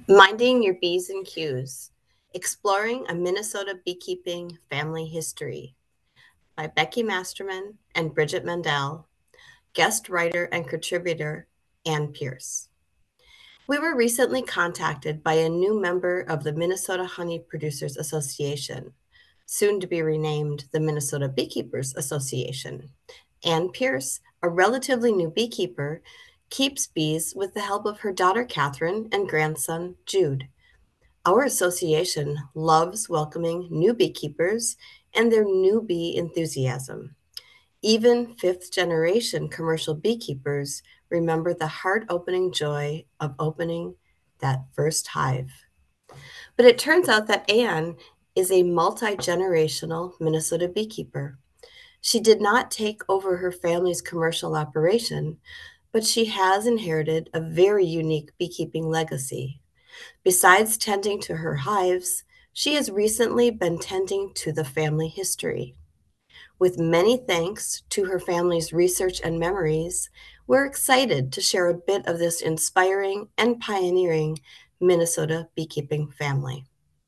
Minding Your B's and Q's, Exploring a Minnesota Beekeeping Family History by Becky Masterman and Bridget Mendel, guest writer and contributor Ann Pierce. We were recently contacted by a new member of the Minnesota Honey Producers Association, soon to be renamed the Minnesota Beekeepers Association. Ann Pierce, a relatively new beekeeper, keeps bees with the help of her daughter Catherine and grandson Jude. Our association loves welcoming new beekeepers and their new bee enthusiasm. Even fifth generation commercial beekeepers remember the heart opening joy of opening that first hive. But it turns out that Anne is a multi generational Minnesota beekeeper. She did not take over her family's commercial operation, but she has inherited a very unique beekeeping legacy. Besides tending to her hives, she has recently been tending to the family history. With many thanks to her family's research and memories, we're excited to share a bit of this inspiring and pioneering Minnesota beekeeping family.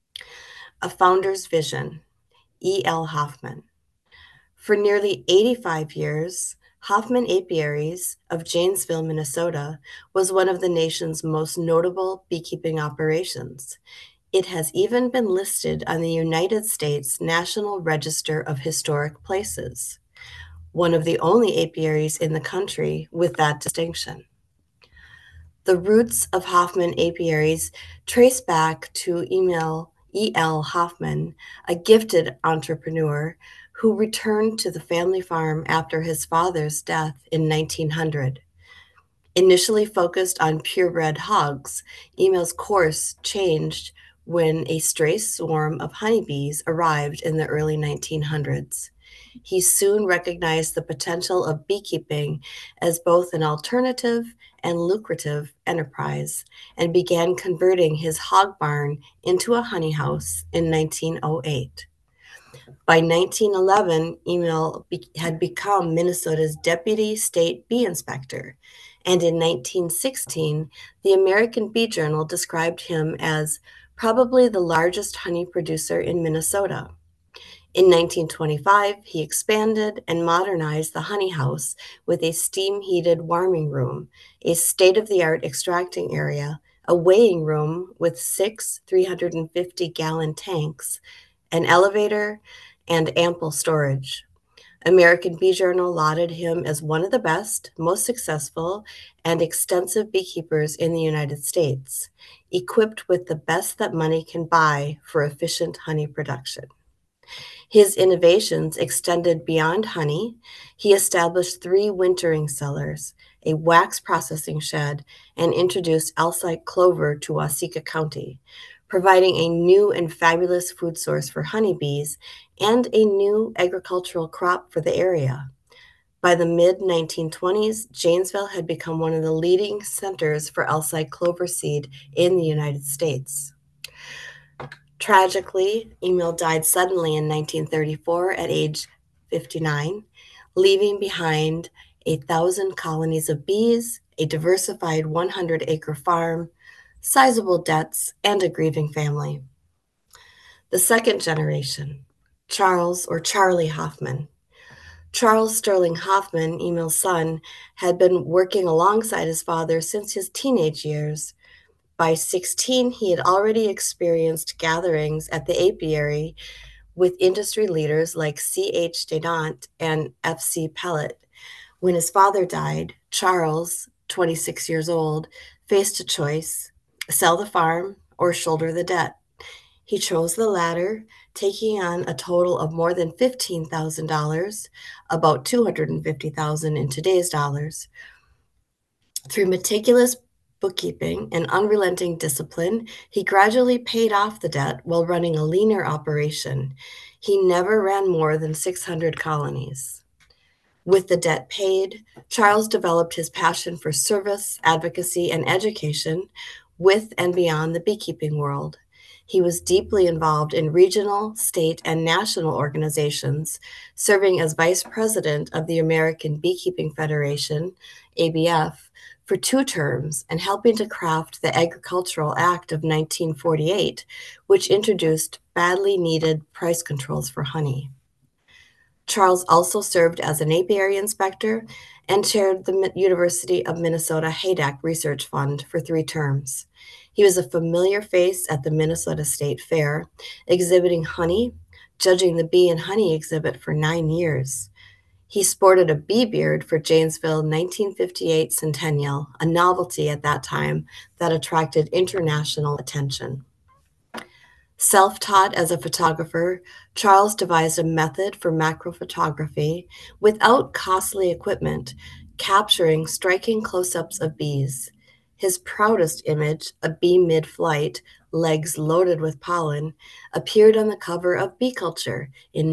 A Founder's Vision, E.L. Hoffman. For nearly 85 years, Hoffman Apiaries of Janesville, Minnesota, was one of the nation's most notable beekeeping operations. It has even been listed on the United States National Register of Historic Places, one of the only apiaries in the country with that distinction. The roots of Hoffman Apiaries trace back to E.L. Hoffman, a gifted entrepreneur who returned to the family farm after his father's death in 1900. Initially focused on purebred hogs, Emil's course changed when a stray swarm of honeybees arrived in the early 1900s. He soon recognized the potential of beekeeping as both an alternative and lucrative enterprise and began converting his hog barn into a honey house in 1908. By 1911, Emil had become Minnesota's deputy state bee inspector, and in 1916, the American Bee Journal described him as probably the largest honey producer in Minnesota. In 1925, he expanded and modernized the honey house with a steam heated warming room, a state of the art extracting area, a weighing room with six 350-gallon tanks, an elevator, and ample storage. American Bee Journal lauded him as one of the best, most successful, and extensive beekeepers in the United States, equipped with the best that money can buy for efficient honey production. His innovations extended beyond honey. He established 3 wintering cellars, a wax processing shed, and introduced Alsike clover to Waseca County, providing a new and fabulous food source for honeybees and a new agricultural crop for the area. By the mid 1920s, Janesville had become one of the leading centers for Alsike clover seed in the United States. Tragically, Emil died suddenly in 1934 at age 59, leaving behind 1,000 colonies of bees, a diversified 100-acre farm, sizable debts, and a grieving family. The second generation, Charles or Charlie Hoffman. Charles Sterling Hoffman, Emil's son, had been working alongside his father since his teenage years. By 16, he had already experienced gatherings at the apiary with industry leaders like C.H. Dedant and F.C. Pellet. When his father died, Charles, 26 years old, faced a choice: sell the farm or shoulder the debt. He chose the latter, taking on a total of more than $15,000, about $250,000 in today's dollars. Through meticulous bookkeeping and unrelenting discipline, he gradually paid off the debt while running a leaner operation. He never ran more than 600 colonies. With the debt paid, Charles developed his passion for service, advocacy, and education with and beyond the beekeeping world. He was deeply involved in regional, state, and national organizations, serving as vice president of the American Beekeeping Federation, ABF, for 2 terms and helping to craft the Agricultural Act of 1948, which introduced badly needed price controls for honey. Charles also served as an apiary inspector and chaired the University of Minnesota Haydock Research Fund for 3 terms. He was a familiar face at the Minnesota State Fair, exhibiting honey, judging the bee and honey exhibit for 9 years. He sported a bee beard for Janesville 1958 Centennial, a novelty at that time that attracted international attention. Self-taught as a photographer, Charles devised a method for macro photography without costly equipment, capturing striking close-ups of bees. His proudest image, a bee mid-flight, legs loaded with pollen, appeared on the cover of Bee Culture in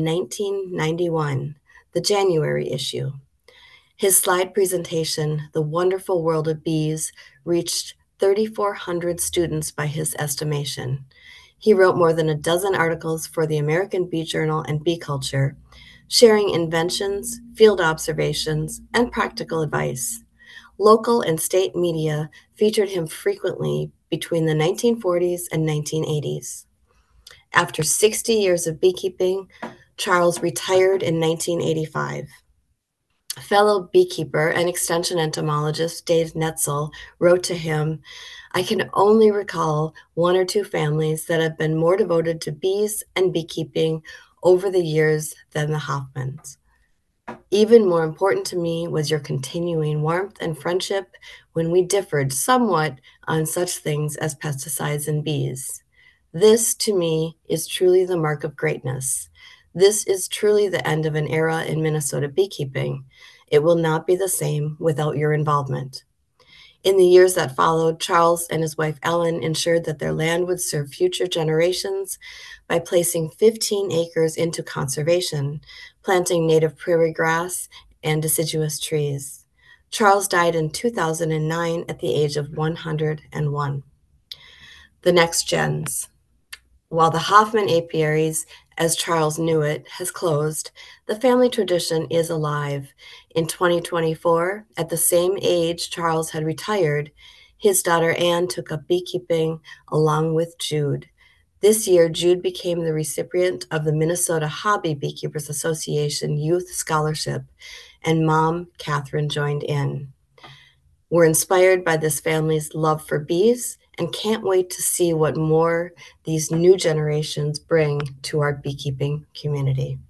1991, the January issue. His slide presentation, The Wonderful World of Bees, reached 3,400 students by his estimation. He wrote more than a dozen articles for the American Bee Journal and Bee Culture, sharing inventions, field observations, and practical advice. Local and state media featured him frequently between the 1940s and 1980s. After 60 years of beekeeping, Charles retired in 1985. Fellow beekeeper and extension entomologist Dave Netzel wrote to him, I can only recall 1 or 2 families that have been more devoted to bees and beekeeping over the years than the Hoffmans. Even more important to me was your continuing warmth and friendship when we differed somewhat on such things as pesticides and bees. This, to me, is truly the mark of greatness. This is truly the end of an era in Minnesota beekeeping. It will not be the same without your involvement. In the years that followed, Charles and his wife Ellen ensured that their land would serve future generations by placing 15 acres into conservation, planting native prairie grass and deciduous trees. Charles died in 2009 at the age of 101. The next gens. While the Hoffman Apiaries, as Charles knew it, has closed, the family tradition is alive. In 2024, at the same age Charles had retired, his daughter Anne took up beekeeping along with Jude. This year, Jude became the recipient of the Minnesota Hobby Beekeepers Association Youth Scholarship, and mom, Catherine, joined in. We're inspired by this family's love for bees and can't wait to see what more these new generations bring to our beekeeping community.